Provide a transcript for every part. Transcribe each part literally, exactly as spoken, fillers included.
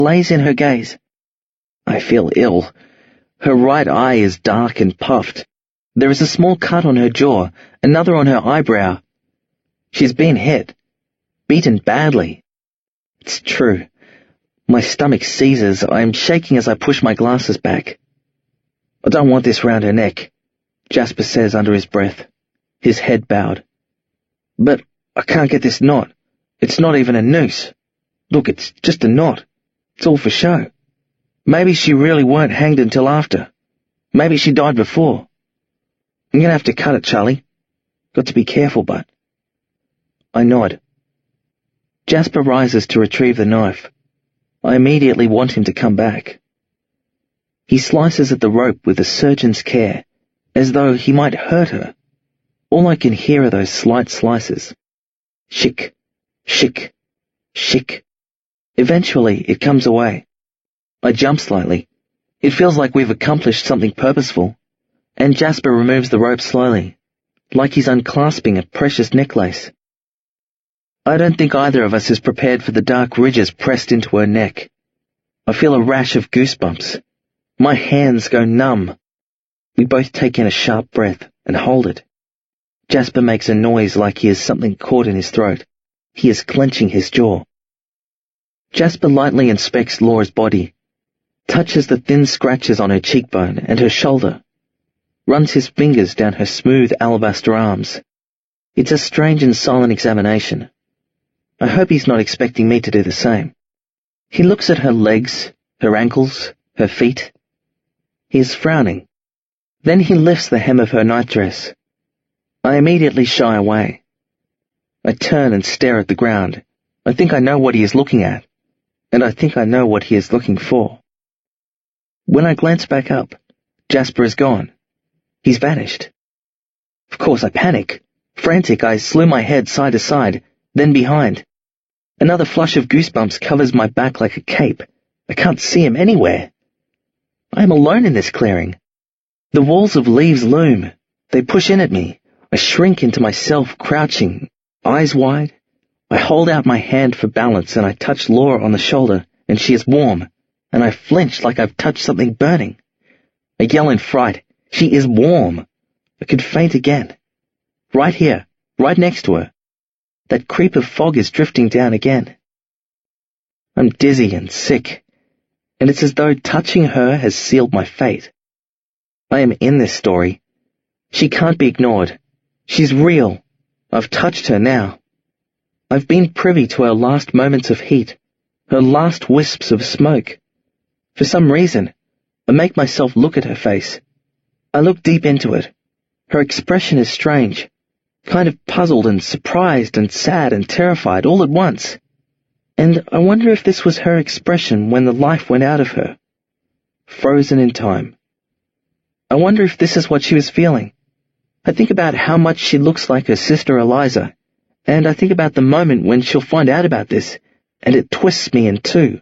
blaze in her gaze. I feel ill. Her right eye is dark and puffed. There is a small cut on her jaw, another on her eyebrow. She's been hit. Beaten badly. It's true. My stomach seizes. I am shaking as I push my glasses back. I don't want this round her neck, Jasper says under his breath, his head bowed. But I can't get this knot. It's not even a noose. Look, it's just a knot. It's all for show. Maybe she really weren't hanged until after. Maybe she died before. I'm gonna have to cut it, Charlie. Got to be careful, but... I nod. Jasper rises to retrieve the knife. I immediately want him to come back. He slices at the rope with a surgeon's care, as though he might hurt her. All I can hear are those slight slices. Shick, shick, shick. Eventually, it comes away. I jump slightly. It feels like we've accomplished something purposeful, and Jasper removes the rope slowly, like he's unclasping a precious necklace. I don't think either of us is prepared for the dark ridges pressed into her neck. I feel a rash of goosebumps. My hands go numb. We both take in a sharp breath and hold it. Jasper makes a noise like he has something caught in his throat. He is clenching his jaw. Jasper lightly inspects Laura's body, touches the thin scratches on her cheekbone and her shoulder, runs his fingers down her smooth alabaster arms. It's a strange and silent examination. I hope he's not expecting me to do the same. He looks at her legs, her ankles, her feet. He is frowning. Then he lifts the hem of her nightdress. I immediately shy away. I turn and stare at the ground. I think I know what he is looking at, and I think I know what he is looking for. When I glance back up, Jasper is gone. He's vanished. Of course I panic. Frantic, I slew my head side to side, then behind. Another flush of goosebumps covers my back like a cape. I can't see him anywhere. I am alone in this clearing. The walls of leaves loom. They push in at me. I shrink into myself, crouching, eyes wide. I hold out my hand for balance and I touch Laura on the shoulder, and she is warm, and I flinch like I've touched something burning. I yell in fright. She is warm. I could faint again. Right here, right next to her. That creep of fog is drifting down again. I'm dizzy and sick, and it's as though touching her has sealed my fate. I am in this story. She can't be ignored. She's real. I've touched her now. I've been privy to her last moments of heat, her last wisps of smoke. For some reason, I make myself look at her face. I look deep into it. Her expression is strange, kind of puzzled and surprised and sad and terrified all at once. And I wonder if this was her expression when the life went out of her, frozen in time. I wonder if this is what she was feeling. I think about how much she looks like her sister Eliza, and I think about the moment when she'll find out about this, and it twists me in two.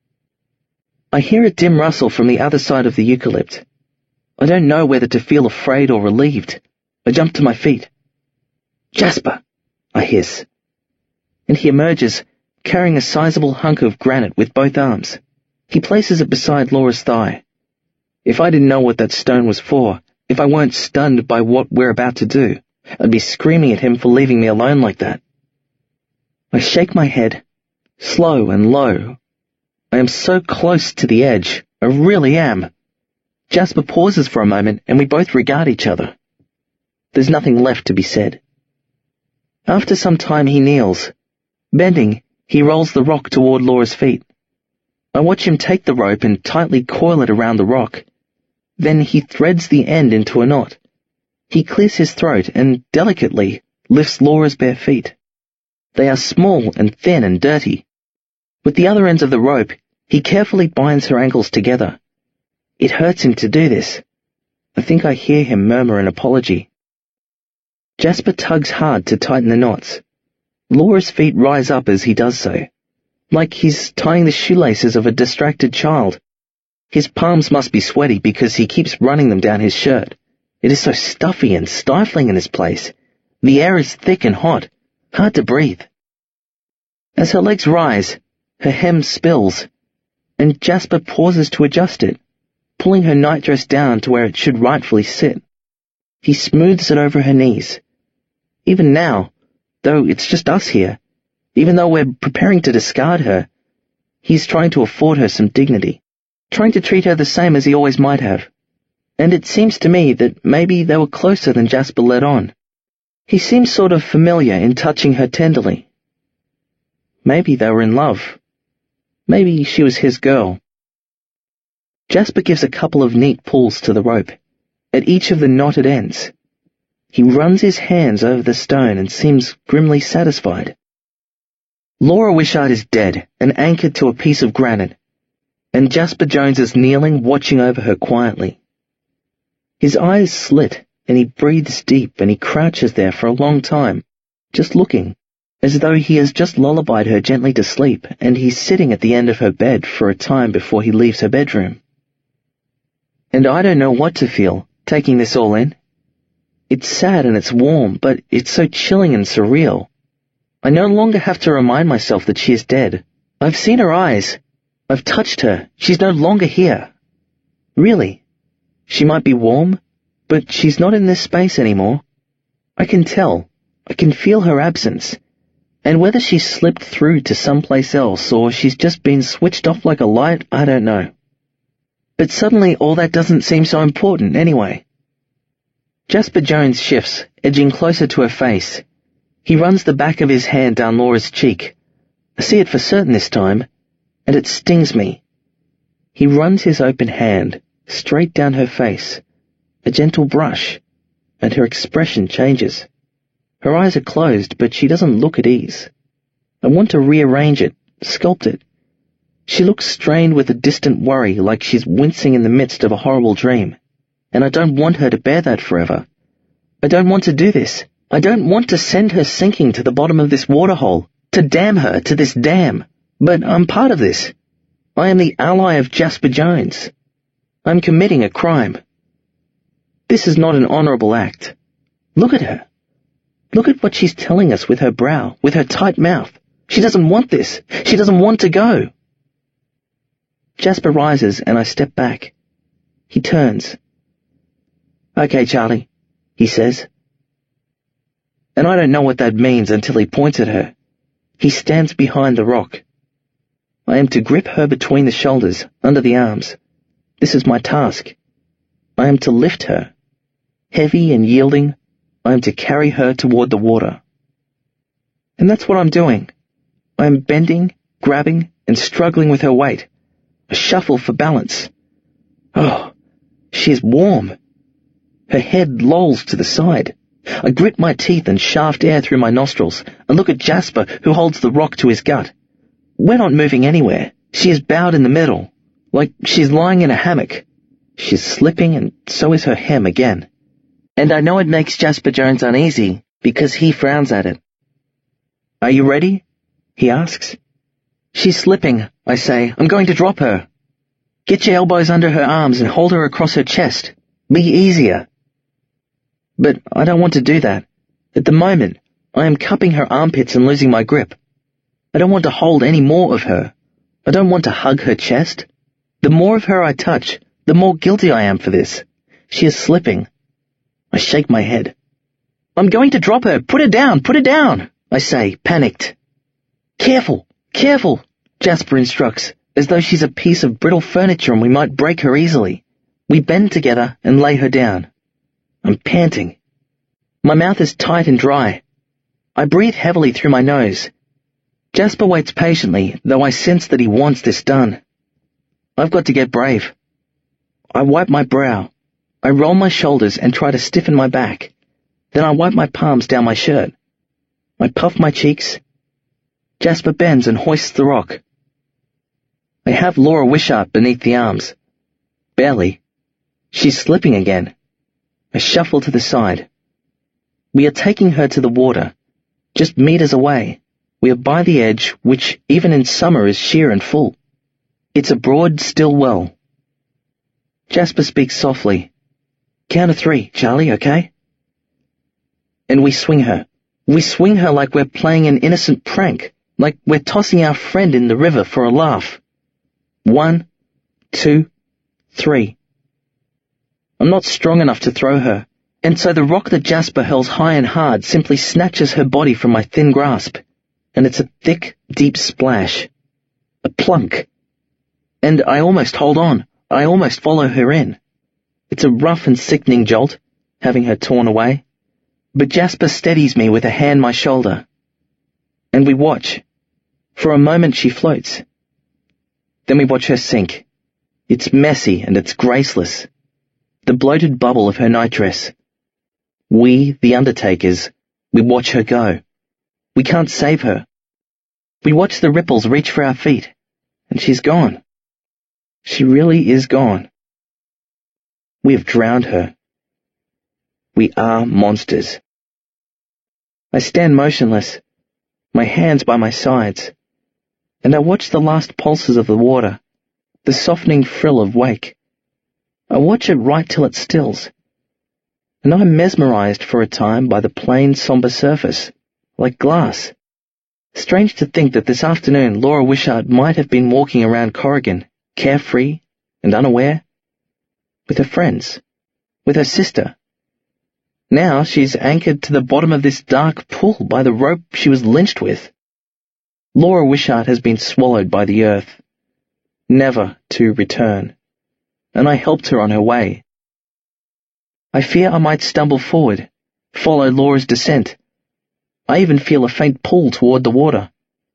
I hear a dim rustle from the other side of the eucalypt. I don't know whether to feel afraid or relieved. I jump to my feet. Jasper, I hiss. And he emerges, carrying a sizable hunk of granite with both arms. He places it beside Laura's thigh. If I didn't know what that stone was for, if I weren't stunned by what we're about to do, I'd be screaming at him for leaving me alone like that. I shake my head, slow and low. I am so close to the edge. I really am. Jasper pauses for a moment, and we both regard each other. There's nothing left to be said. After some time he kneels. Bending, he rolls the rock toward Laura's feet. I watch him take the rope and tightly coil it around the rock. Then he threads the end into a knot. He clears his throat and, delicately, lifts Laura's bare feet. They are small and thin and dirty. With the other ends of the rope, he carefully binds her ankles together. It hurts him to do this. I think I hear him murmur an apology. Jasper tugs hard to tighten the knots. Laura's feet rise up as he does so, like he's tying the shoelaces of a distracted child. His palms must be sweaty because he keeps running them down his shirt. It is so stuffy and stifling in this place. The air is thick and hot, hard to breathe. As her legs rise, her hem spills. and Jasper pauses to adjust it, pulling her nightdress down to where it should rightfully sit. He smooths it over her knees. Even now, though it's just us here, even though we're preparing to discard her, he's trying to afford her some dignity, trying to treat her the same as he always might have. And it seems to me that maybe they were closer than Jasper let on. He seems sort of familiar in touching her tenderly. Maybe they were in love. Maybe she was his girl. Jasper gives a couple of neat pulls to the rope, at each of the knotted ends. He runs his hands over the stone and seems grimly satisfied. Laura Wishart is dead and anchored to a piece of granite, and Jasper Jones is kneeling, watching over her quietly. His eyes slit, and he breathes deep, and he crouches there for a long time, just looking, as though he has just lullabied her gently to sleep, and he's sitting at the end of her bed for a time before he leaves her bedroom. And I don't know what to feel, taking this all in. It's sad and it's warm, but it's so chilling and surreal. I no longer have to remind myself that she is dead. I've seen her eyes. I've touched her. She's no longer here. Really. She might be warm, but she's not in this space anymore. I can tell. I can feel her absence. And whether she's slipped through to someplace else or she's just been switched off like a light, I don't know. But suddenly all that doesn't seem so important anyway. Jasper Jones shifts, edging closer to her face. He runs the back of his hand down Laura's cheek. I see it for certain this time, and it stings me. He runs his open hand straight down her face, a gentle brush, and her expression changes. Her eyes are closed, but she doesn't look at ease. I want to rearrange it, sculpt it. She looks strained with a distant worry, like she's wincing in the midst of a horrible dream. And I don't want her to bear that forever. I don't want to do this. I don't want to send her sinking to the bottom of this waterhole, to damn her to this dam. But I'm part of this. I am the ally of Jasper Jones. I'm committing a crime. This is not an honorable act. Look at her. Look at what she's telling us with her brow, with her tight mouth. She doesn't want this. She doesn't want to go. Jasper rises and I step back. He turns. Okay, Charlie, he says. And I don't know what that means until he points at her. He stands behind the rock. I am to grip her between the shoulders, under the arms. This is my task. I am to lift her. Heavy and yielding, I am to carry her toward the water. And that's what I'm doing. I am bending, grabbing, and struggling with her weight. A shuffle for balance. Oh, she is warm. Her head lolls to the side. I grit my teeth and shaft air through my nostrils and look at Jasper, who holds the rock to his gut. We're not moving anywhere. She is bowed in the middle, like she's lying in a hammock. She's slipping, and so is her hem again. And I know it makes Jasper Jones uneasy, because he frowns at it. Are you ready? He asks. She's slipping, I say. I'm going to drop her. Get your elbows under her arms and hold her across her chest. Be easier. But I don't want to do that. At the moment, I am cupping her armpits and losing my grip. I don't want to hold any more of her. I don't want to hug her chest. The more of her I touch, the more guilty I am for this. She is slipping. I shake my head. I'm going to drop her. Put her down. Put her down, I say, panicked. Careful. Careful, Jasper instructs, as though she's a piece of brittle furniture and we might break her easily. We bend together and lay her down. I'm panting. My mouth is tight and dry. I breathe heavily through my nose. Jasper waits patiently, though I sense that he wants this done. I've got to get brave. I wipe my brow. I roll my shoulders and try to stiffen my back. Then I wipe my palms down my shirt. I puff my cheeks. Jasper bends and hoists the rock. I have Laura Wishart beneath the arms. Barely. She's slipping again. I shuffle to the side. We are taking her to the water, just meters away. We are by the edge, which even in summer is sheer and full. It's a broad, still well. Jasper speaks softly. Count of three, Charlie, okay? And we swing her. We swing her like we're playing an innocent prank, like we're tossing our friend in the river for a laugh. One, two, three. I'm not strong enough to throw her, and so the rock that Jasper hurls high and hard simply snatches her body from my thin grasp, and it's a thick, deep splash. A plunk. And I almost hold on. I almost follow her in. It's a rough and sickening jolt, having her torn away, but Jasper steadies me with a hand on my shoulder. And we watch. For a moment she floats. Then we watch her sink. It's messy and it's graceless. The bloated bubble of her nightdress. We, the undertakers, we watch her go. We can't save her. We watch the ripples reach for our feet, and she's gone. She really is gone. We have drowned her. We are monsters. I stand motionless, my hands by my sides, and I watch the last pulses of the water, the softening frill of wake. I watch it right till it stills, and I'm mesmerized for a time by the plain, somber surface, like glass. Strange to think that this afternoon Laura Wishart might have been walking around Corrigan, carefree and unaware, with her friends, with her sister. Now she's anchored to the bottom of this dark pool by the rope she was lynched with. Laura Wishart has been swallowed by the earth, never to return, and I helped her on her way. I fear I might stumble forward, follow Laura's descent. I even feel a faint pull toward the water.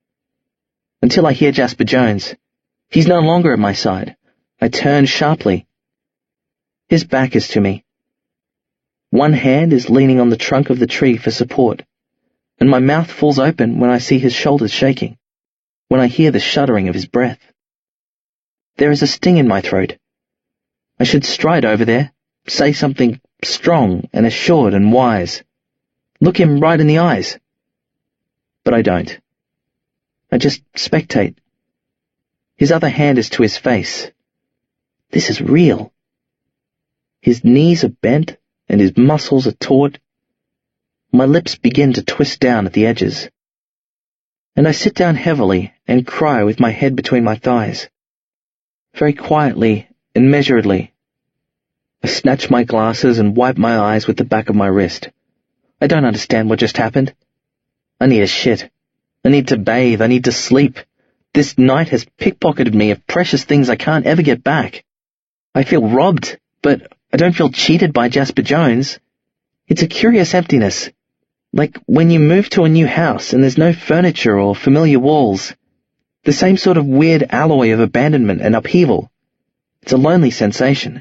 Until I hear Jasper Jones. He's no longer at my side. I turn sharply. His back is to me. One hand is leaning on the trunk of the tree for support, and my mouth falls open when I see his shoulders shaking, when I hear the shuddering of his breath. There is a sting in my throat. I should stride over there, say something strong and assured and wise. Look him right in the eyes. But I don't. I just spectate. His other hand is to his face. This is real. His knees are bent and his muscles are taut. My lips begin to twist down at the edges. And I sit down heavily and cry with my head between my thighs. Very quietly and measuredly. I snatch my glasses and wipe my eyes with the back of my wrist. I don't understand what just happened. I need a shit. I need to bathe. I need to sleep. This night has pickpocketed me of precious things I can't ever get back. I feel robbed, but I don't feel cheated by Jasper Jones. It's a curious emptiness, like when you move to a new house and there's no furniture or familiar walls. The same sort of weird alloy of abandonment and upheaval. It's a lonely sensation.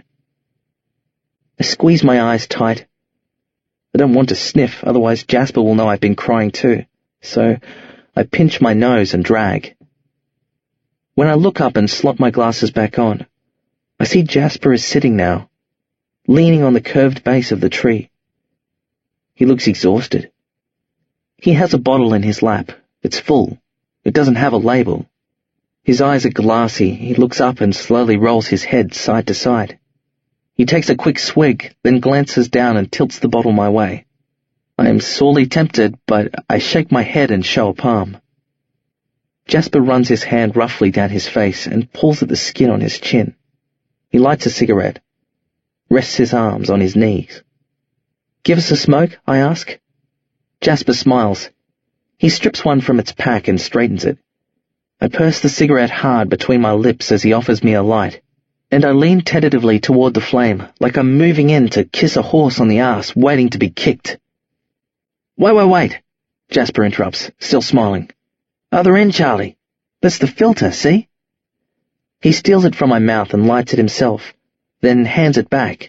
I squeeze my eyes tight. I don't want to sniff, otherwise Jasper will know I've been crying too, so I pinch my nose and drag. When I look up and slot my glasses back on, I see Jasper is sitting now, leaning on the curved base of the tree. He looks exhausted. He has a bottle in his lap. It's full. It doesn't have a label. His eyes are glassy. He looks up and slowly rolls his head side to side. He takes a quick swig, then glances down and tilts the bottle my way. I am sorely tempted, but I shake my head and show a palm. Jasper runs his hand roughly down his face and pulls at the skin on his chin. He lights a cigarette, rests his arms on his knees. "Give us a smoke?" I ask. Jasper smiles. He strips one from its pack and straightens it. I purse the cigarette hard between my lips as he offers me a light, and I lean tentatively toward the flame, like I'm moving in to kiss a horse on the arse, waiting to be kicked. "Wait, wait, wait," Jasper interrupts, still smiling. "Other end, Charlie. That's the filter, see?" He steals it from my mouth and lights it himself, then hands it back.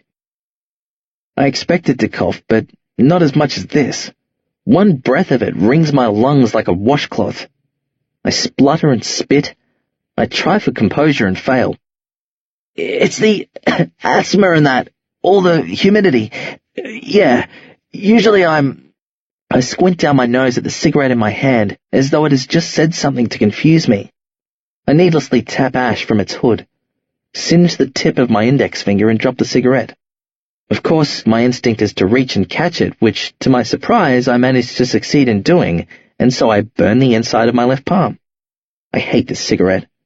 I expected to cough, but not as much as this. One breath of it wrings my lungs like a washcloth. I splutter and spit. I try for composure and fail. "It's the asthma and that, all the humidity. Yeah, usually I'm—" I squint down my nose at the cigarette in my hand, as though it has just said something to confuse me. I needlessly tap ash from its hood, singe the tip of my index finger and drop the cigarette. Of course, my instinct is to reach and catch it, which, to my surprise, I managed to succeed in doing, and so I burn the inside of my left palm. I hate this cigarette.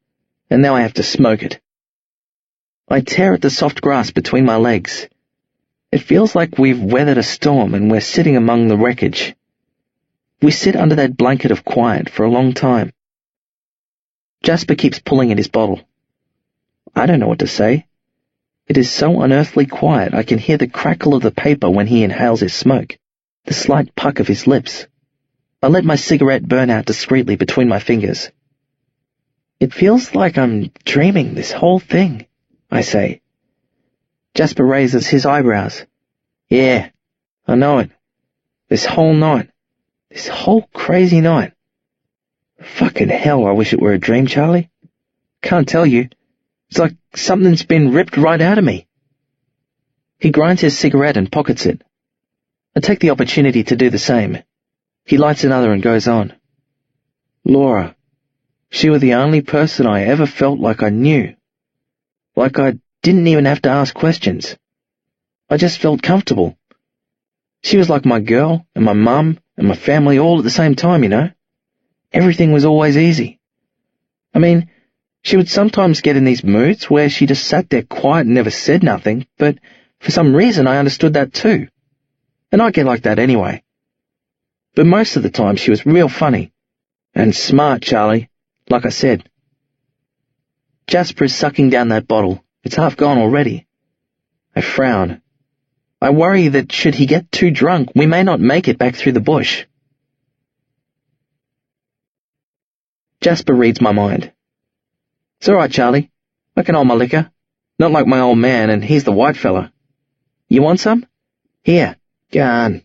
and now I have to smoke it. I tear at the soft grass between my legs. It feels like we've weathered a storm and we're sitting among the wreckage. We sit under that blanket of quiet for a long time. Jasper keeps pulling at his bottle. I don't know what to say. It is so unearthly quiet I can hear the crackle of the paper when he inhales his smoke, the slight puck of his lips. I let my cigarette burn out discreetly between my fingers. It feels like I'm dreaming this whole thing, I say. Jasper raises his eyebrows. Yeah, I know it. This whole night. This whole crazy night. Fucking hell, I wish it were a dream, Charlie. Can't tell you. It's like something's been ripped right out of me. He grinds his cigarette and pockets it. I take the opportunity to do the same. He lights another and goes on. Laura, she was the only person I ever felt like I knew. Like I didn't even have to ask questions. I just felt comfortable. She was like my girl and my mum and my family all at the same time, you know. Everything was always easy. I mean, she would sometimes get in these moods where she just sat there quiet and never said nothing, but for some reason I understood that too. And I get like that anyway. But most of the time she was real funny. And smart, Charlie, like I said. Jasper is sucking down that bottle. It's half gone already. I frown. I worry that should he get too drunk, we may not make it back through the bush. Jasper reads my mind. It's all right, Charlie. I can hold my liquor. Not like my old man, and he's the white fella. You want some? Here, go on.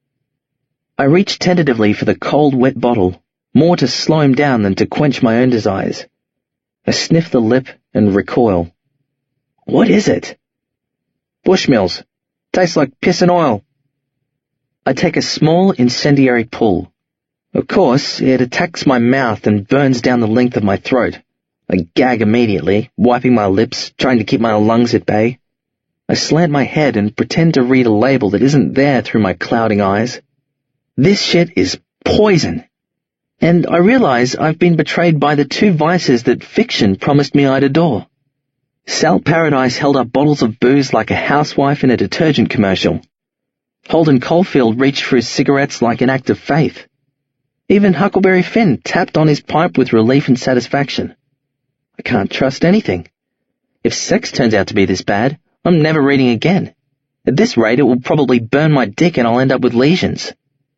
I reach tentatively for the cold, wet bottle, more to slow him down than to quench my own desires. I sniff the lip and recoil. What is it? Bushmills. Tastes like piss and oil. I take a small incendiary pull. Of course, it attacks my mouth and burns down the length of my throat. I gag immediately, wiping my lips, trying to keep my lungs at bay. I slant my head and pretend to read a label that isn't there through my clouding eyes. This shit is poison. And I realize I've been betrayed by the two vices that fiction promised me I'd adore. Sal Paradise held up bottles of booze like a housewife in a detergent commercial. Holden Caulfield reached for his cigarettes like an act of faith. Even Huckleberry Finn tapped on his pipe with relief and satisfaction. I can't trust anything. If sex turns out to be this bad, I'm never reading again. At this rate, it will probably burn my dick and I'll end up with lesions.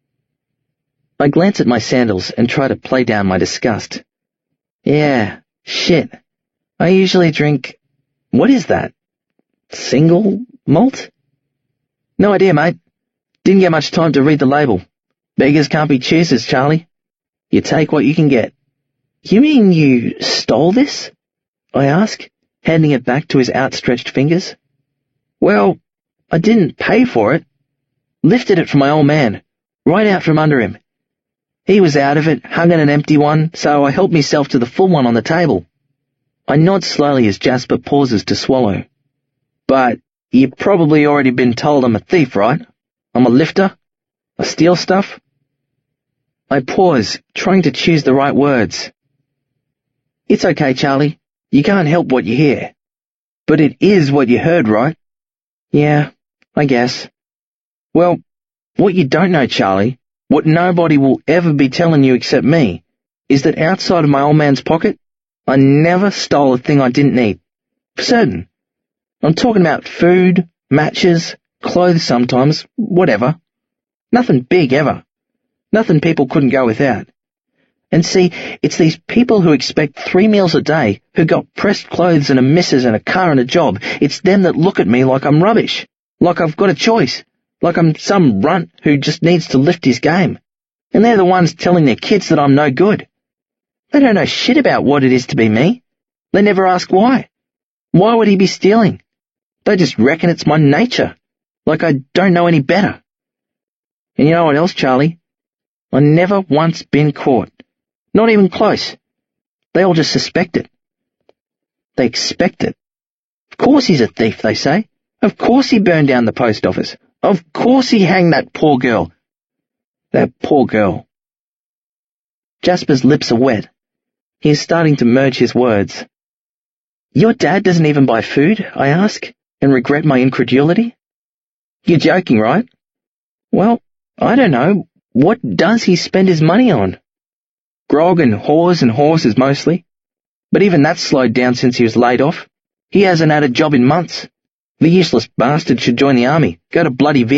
I glance at my sandals and try to play down my disgust. Yeah, shit. I usually drink... What is that? Single malt? No idea, mate. Didn't get much time to read the label. Beggars can't be choosers, Charlie. You take what you can get. You mean you stole this? I ask, handing it back to his outstretched fingers. Well, I didn't pay for it. Lifted it from my old man, right out from under him. He was out of it, hung on an empty one, so I helped myself to the full one on the table. I nod slowly as Jasper pauses to swallow. But you've probably already been told I'm a thief, right? I'm a lifter? I steal stuff? I pause, trying to choose the right words. It's okay, Charlie. You can't help what you hear. But it is what you heard, right? Yeah, I guess. Well, what you don't know, Charlie, what nobody will ever be telling you except me, is that outside of my old man's pocket, I never stole a thing I didn't need. For certain. I'm talking about food, matches, clothes sometimes, whatever. Nothing big ever. Nothing people couldn't go without. And see, it's these people who expect three meals a day, who got pressed clothes and a missus and a car and a job. It's them that look at me like I'm rubbish. Like I've got a choice. Like I'm some runt who just needs to lift his game. And they're the ones telling their kids that I'm no good. They don't know shit about what it is to be me. They never ask why. Why would he be stealing? They just reckon it's my nature. Like I don't know any better. And you know what else, Charlie? I never once been caught. Not even close. They all just suspect it. They expect it. Of course he's a thief, they say. Of course he burned down the post office. Of course he hanged that poor girl. That poor girl. Jasper's lips are wet. He is starting to merge his words. Your dad doesn't even buy food, I ask, and regret my incredulity. You're joking, right? Well, I don't know. What does he spend his money on? Grog and whores and horses mostly. But even that's slowed down since he was laid off. He hasn't had a job in months. The useless bastard should join the army, go to bloody Vietnam.